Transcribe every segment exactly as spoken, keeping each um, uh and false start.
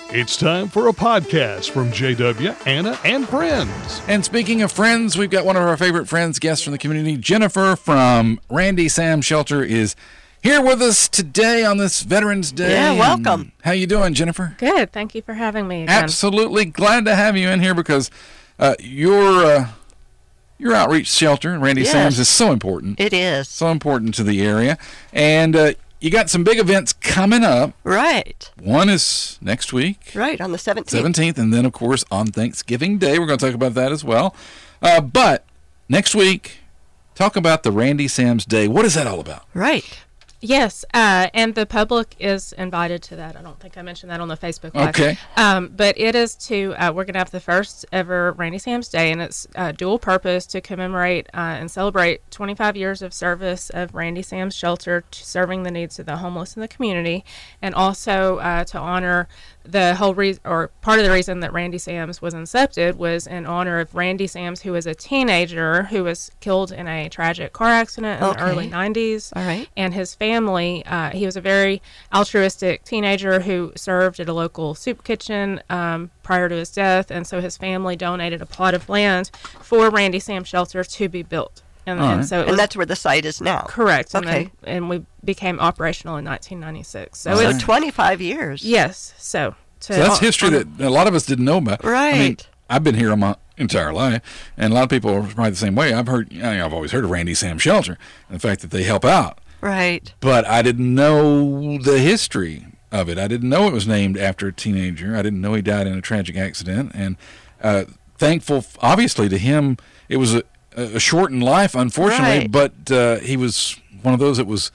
It's time for a podcast from J W, Anna, and friends. And speaking of friends, we've got one of our favorite friends, guests from the community, Jennifer from Randy Sam Shelter, is here with us today on this Veterans Day. Yeah, welcome. And how you doing, Jennifer? Good. Thank you for having me again. Absolutely glad to have you in here because uh, your uh, your outreach shelter, Randy Yes. Sam's, is so important. It is. So important to the area. And uh, you got some big events coming up. Right. One is next week. Right, on the seventeenth. seventeenth, and then, of course, on Thanksgiving Day. We're going to talk about that as well. Uh, but next week, talk about the Randy Sam's Day. What is that all about? Right. Yes, uh, and the public is invited to that. I don't think I mentioned that on the Facebook Live. Okay. Um, but it is to, uh, we're going to have the first ever Randy Sam's Day, and it's uh, dual purpose to commemorate uh, and celebrate twenty-five years of service of Randy Sam's Shelter to serving the needs of the homeless in the community, and also uh, to honor the whole reason, or part of the reason that Randy Sam's was incepted was in honor of Randy Sam's, who was a teenager who was killed in a tragic car accident in Okay. the early nineties. All right. And his family, uh, he was a very altruistic teenager who served at a local soup kitchen um, prior to his death. And so his family donated a plot of land for Randy Sam Shelter to be built. And, All and right. so it And was that's where the site is now. correct. And, Okay. then, and we became operational in nineteen ninety-six. So All So it's, right. twenty-five years. yes. So, to, So that's on- history on- that a lot of us didn't know about. Right. I mean, I've been here my entire life, and a lot of people are probably the same way. I've heard, I mean, I've always heard of Randy Sam Shelter and the fact that they help out, Right. but I didn't know the history of it. I didn't know it was named after a teenager. I didn't know he died in a tragic accident, and uh, thankful, obviously, to him, it was a, a shortened life, unfortunately, Right. but uh, he was one of those that was,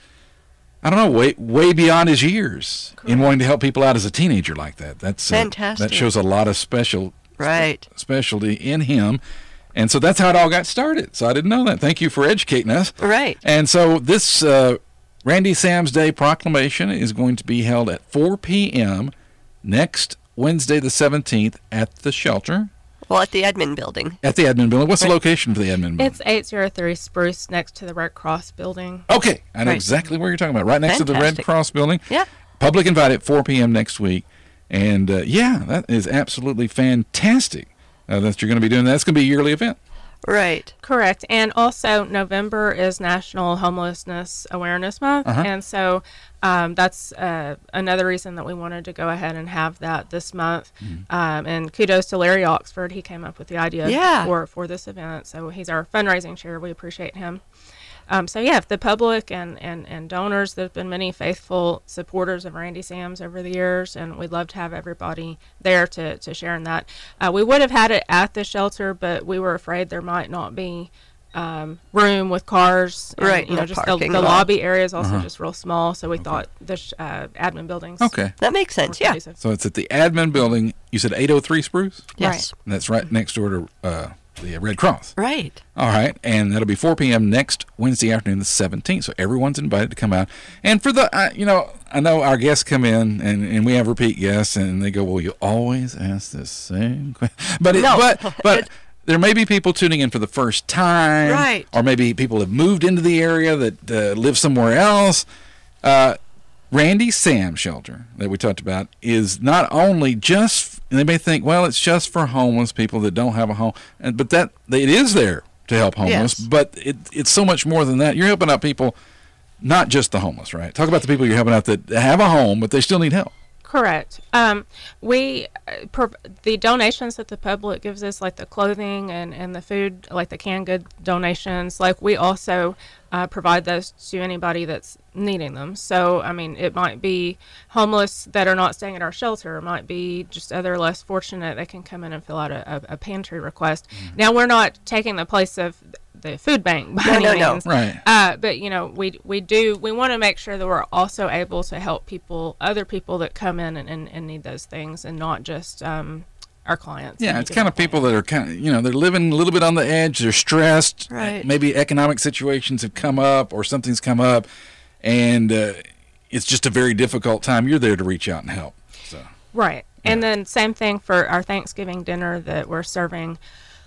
I don't know, way way beyond his years in wanting to help people out as a teenager like that. That's uh, Fantastic. That shows a lot of special Right. specialty in him, and so that's how it all got started. So I didn't know that. Thank you for educating us. Right. And so this uh, Randy Sam's Day proclamation is going to be held at four p.m. next Wednesday, the seventeenth, at the shelter Well, at the admin building. at the admin building. What's the Right. location for the admin building? It's eight oh three Spruce next to the Red Cross building. Okay, I know Right. exactly where you're talking about. Right next to the Red Fantastic. Cross building. Yeah. Public invited, four p.m. next week. And, uh, yeah, that is absolutely fantastic uh, that you're going to be doing that. That's going to be a yearly event. Right. Correct. And also, November is National Homelessness Awareness Month. Uh-huh. And so um, that's uh, another reason that we wanted to go ahead and have that this month. Mm-hmm. Um, and kudos to Larry Oxford. He came up with the idea Yeah. for, for this event. So he's our fundraising chair. We appreciate him. Um, so, yeah, if the public and, and, and donors, there have been many faithful supporters of Randy Sam's over the years, and we'd love to have everybody there to, to share in that. Uh, we would have had it at the shelter, but we were afraid there might not be um, room with cars. And, Right, You know, no just the, parking the lot. lobby area is also just real small, so we thought the sh- uh, admin buildings. Okay. That makes were sense. Yeah. conducive. So it's at the admin building. You said eight oh three Spruce? Yes. And that's right next door to uh, the Red Cross. Right. All right, and that'll be four p.m. next Wednesday afternoon, the seventeenth. So everyone's invited to come out. And for the, uh, you know, I know our guests come in, and, and we have repeat guests, and they go, "Well, you always ask the same question." But it, No. but but there may be people tuning in for the first time, Right. Or maybe people have moved into the area that uh, live somewhere else. Uh, Randy Sam Shelter that we talked about is not only just, and they may think, well, it's just for homeless people that don't have a home, and but that it is there to help homeless, Yes. but it, it's so much more than that. You're helping out people, not just the homeless, right? Talk about the people you're helping out that have a home, but they still need help. Correct. Um, we, uh, prov- the donations that the public gives us, like the clothing and, and the food, like the canned good donations, like we also uh, provide those to anybody that's needing them. So, I mean, it might be homeless that are not staying at our shelter. It might be just other less fortunate that can come in and fill out a, a, a pantry request. Now, we're not taking the place of the food bank by No, any no, no. means. Right. Uh, but you know, we we do we want to make sure that we're also able to help people, other people that come in and, and, and need those things, and not just um, our clients. Yeah, it's kind of people that are kind of, you know, they're living a little bit on the edge. They're stressed. Right. Maybe economic situations have come up or something's come up, and uh, it's just a very difficult time. You're there to reach out and help. So Right. And then same thing for our Thanksgiving dinner that we're serving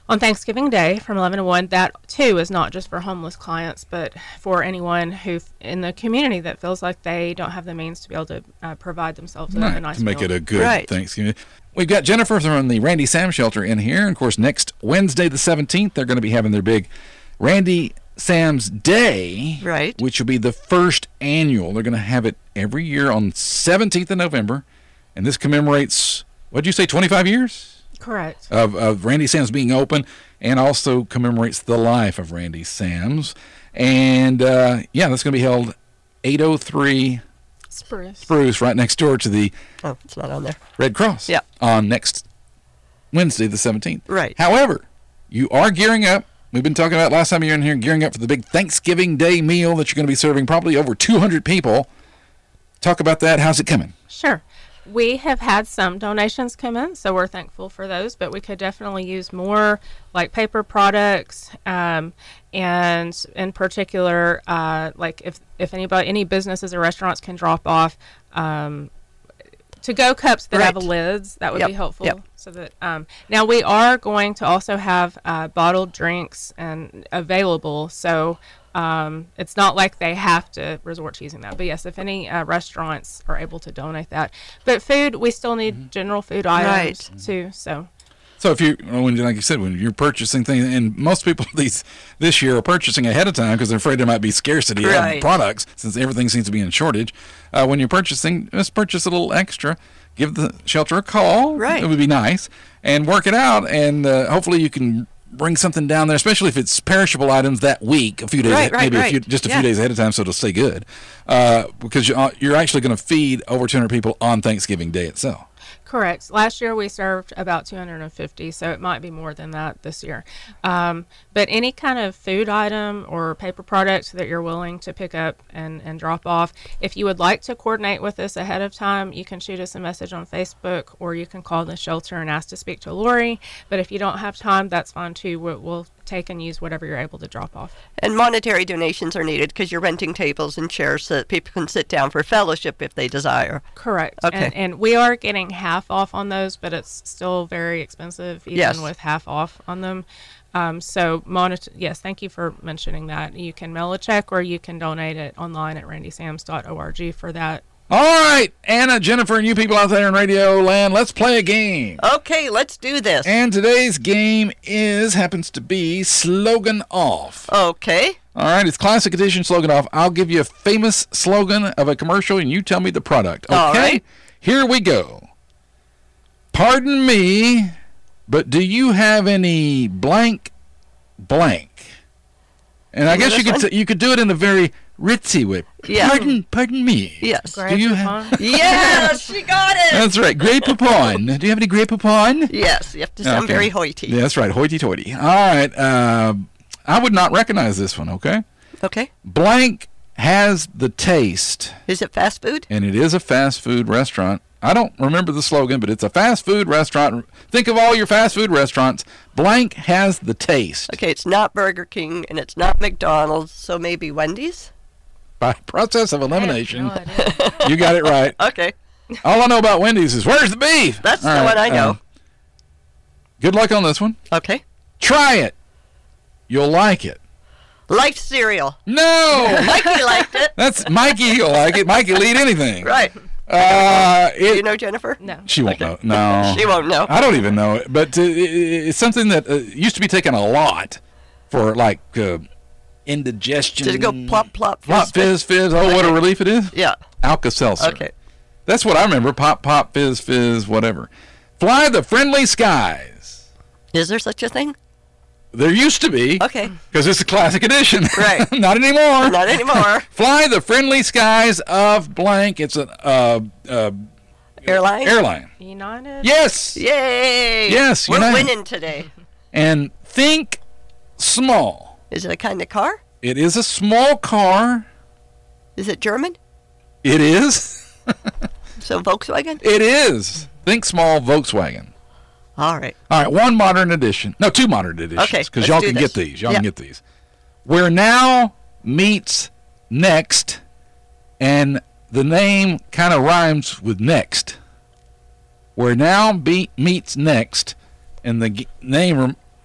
on Thanksgiving Day from eleven to one. That too is not just for homeless clients, but for anyone who in the community that feels like they don't have the means to be able to uh, provide themselves a, Right, a nice to make meal. it a good Right. Thanksgiving. We've got Jennifer from the Randy Sam Shelter in here. And of course, next Wednesday the seventeenth, they're going to be having their big Randy Sam's Day, Right. which will be the first annual. They're going to have it every year on seventeenth of November. And this commemorates, what did you say, twenty-five years? Correct. Of, of Randy Sam's being open, and also commemorates the life of Randy Sam's. And uh, yeah, that's going to be held eight oh three Spruce. Spruce, right next door to the Oh, it's not on there. Red Cross. Yeah. On next Wednesday, the seventeenth. Right. However, you are gearing up. We've been talking about last time you were in here, gearing up for the big Thanksgiving Day meal that you're going to be serving probably over two hundred people. Talk about that. How's it coming? Sure. We have had some donations come in, so we're thankful for those, but we could definitely use more, like paper products, um, and in particular, uh, like if, if anybody, any businesses or restaurants can drop off um, to-go cups that have Right. lids, that would Yep, be helpful. yep. So that um, now we are going to also have uh, bottled drinks and available, so um, it's not like they have to resort to using that. But yes, if any uh, restaurants are able to donate that, but food, we still need general food items Right. too. So So if you, when, like you said, when you're purchasing things, and most people these this year are purchasing ahead of time because they're afraid there might be scarcity of Right. products since everything seems to be in shortage. Uh, when you're purchasing, just purchase a little extra. Give the shelter a call. Right. It would be nice, and work it out, and uh, hopefully you can bring something down there, especially if it's perishable items that week, a few days, Right, right, maybe a right. few, just a Yeah. few days ahead of time, so it'll stay good. Uh, because you're, you're actually going to feed over two hundred people on Thanksgiving Day itself. correct. Last year we served about two hundred fifty, so it might be more than that this year. Um, but any kind of food item or paper product that you're willing to pick up and, and drop off, if you would like to coordinate with us ahead of time, you can shoot us a message on Facebook, or you can call the shelter and ask to speak to Lori. But if you don't have time, that's fine too. We'll, we'll take and use whatever you're able to drop off. And monetary donations are needed because you're renting tables and chairs so that people can sit down for fellowship if they desire. Correct. Okay. And, and we are getting half off on those, but it's still very expensive, even Yes. with half off on them. Um, so, monitor, yes, thank you for mentioning that. You can mail a check, or you can donate it online at randy sams dot org for that. All right, Anna, Jennifer, and you people out there in Radio Land, let's play a game. Okay, let's do this. And today's game is, happens to be Slogan Off. Okay. All right, it's classic edition Slogan Off. I'll give you a famous slogan of a commercial, and you tell me the product. Okay? All right. Here we go. Pardon me, but do you have any blank blank? And I You know guess you this could one? t- you could do it in a very ritzy way. Yeah. Pardon, pardon me. Yes. Grey Do you Poupon? Yes, she got it. That's right. Grey Poupon. Do you have any Grey Poupon? Yes, you have to sound Okay. very hoity. Yeah, that's right. Hoity-toity. All right. Uh, I would not recognize this one, okay? Okay. Blank has the taste, Is it fast food? and it is a fast food restaurant. I don't remember the slogan, but it's a fast food restaurant. Think of all your fast food restaurants. Blank has the taste. Okay, it's not Burger King and it's not McDonald's, so maybe Wendy's? By process of I have elimination, no idea. you got it right. Okay. All I know about Wendy's is, where's the beef? That's All the right, one I know. um, good luck on this one. Okay. Try it. You'll like it. Life cereal. No! Mikey liked it. That's Mikey. He'll like it. Mikey will eat anything. Right. Uh, Do you it, know Jennifer? No. she won't know. No. She won't know. I don't even know it, but uh, it, it's something that uh, used to be taken a lot for like uh, indigestion. Did it go plop, plop, fizz, Plop, fizz, fizz. Oh, what a relief it is. Yeah. Alka-Seltzer. Okay. That's what I remember. Pop, pop, fizz, fizz, whatever. Fly the friendly skies. Is there such a thing? There used to be. Okay. Because it's a classic edition. Right. Not anymore. Not anymore. Fly the friendly skies of blank. It's an uh, uh, Airline? airline. United? Yes. Yay. Yes, We're United. winning today. And think small. Is it a kind of car? It is a small car. Is it German? It is. So Volkswagen? It is. Think small Volkswagen. All right. All right, one modern edition. No, two modern editions. Okay, Because let's y'all do can this. get these. Y'all Yeah. can get these. Where now meets next, and the name kind of rhymes with next. Where now be- meets next, and the g- name rem-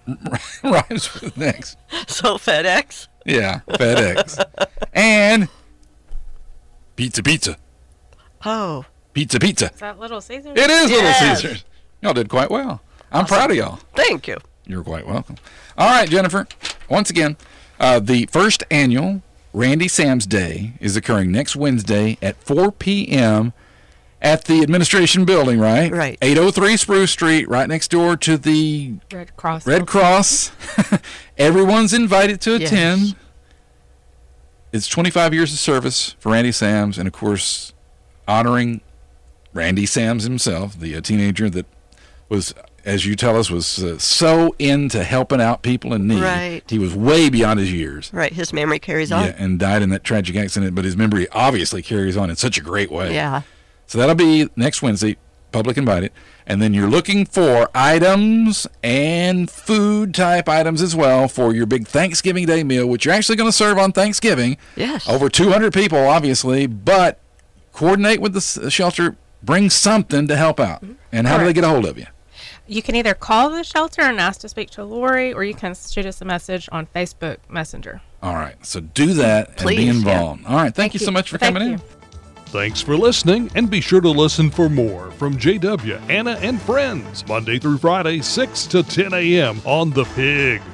rhymes with next. So FedEx. Yeah, FedEx. And pizza, pizza. Oh. Pizza, pizza. Is that Little Caesars? It is Yes. Little Caesars. Y'all did quite well. I'm Awesome. proud of y'all. Thank you. You're quite welcome. All right, Jennifer. Once again, uh, the first annual Randy Sam's Day is occurring next Wednesday at four p.m. at the administration building, right? Right. eight oh three Spruce Street, right next door to the Red Cross. Red Cross. Everyone's invited to Yes. attend. It's twenty-five years of service for Randy Sams, and of course, honoring Randy Sams himself, the uh, teenager that was, as you tell us, was uh, so into helping out people in need. Right. He was way beyond his years. Right. His memory carries on. Yeah, and died in that tragic accident, but his memory obviously carries on in such a great way. Yeah. So that'll be next Wednesday, public invited. And then you're looking for items and food type items as well for your big Thanksgiving Day meal, which you're actually going to serve on Thanksgiving. Yes. Over two hundred people, obviously, but coordinate with the s- shelter, bring something to help out. And how do they Correct. get a hold of you? You can either call the shelter and ask to speak to Lori, or you can shoot us a message on Facebook Messenger. All right, so do that and be Please, yeah. involved. All right, thank, you so much for Thank coming you. in. Thanks for listening, and be sure to listen for more from J W, Anna, and Friends, Monday through Friday, six to ten a.m. on The Pig.